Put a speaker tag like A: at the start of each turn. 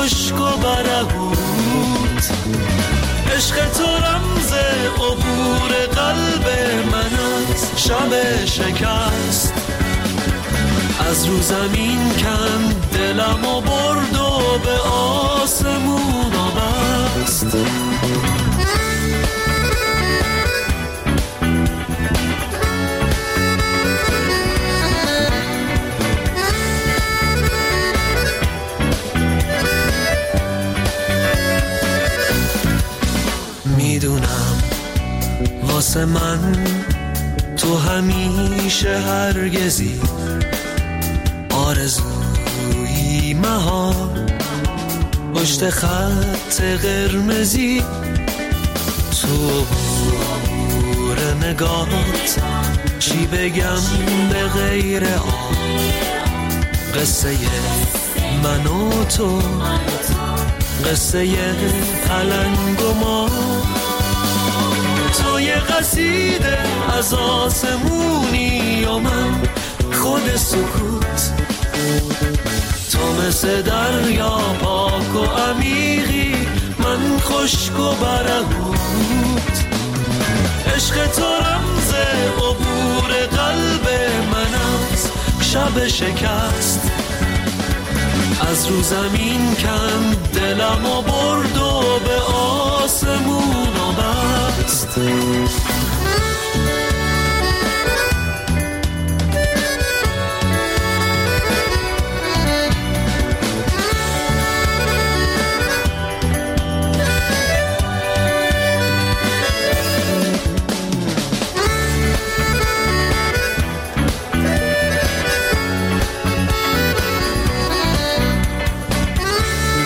A: خشک و برهوت. عشق تو رمز عبور قلب من از شب شکست. از رو زمین کند دلم و برد و به آسمون بست. میدونم واسه من تو همیشه هرگزی آرزویی مهار پشت خط قرمزی. تو بور نگات چی بگم به غیر آن قصه من و تو، قصه پلنگ و ما. تو یه قصیده از آسمونی و من خود سکوت. تو مثل دریا پاک و عمیقی، من خشک و برهوت. عشق تو رمز عبور قلب من از شب شکست. از رو زمین کند دلم و برد و به آسمون بست.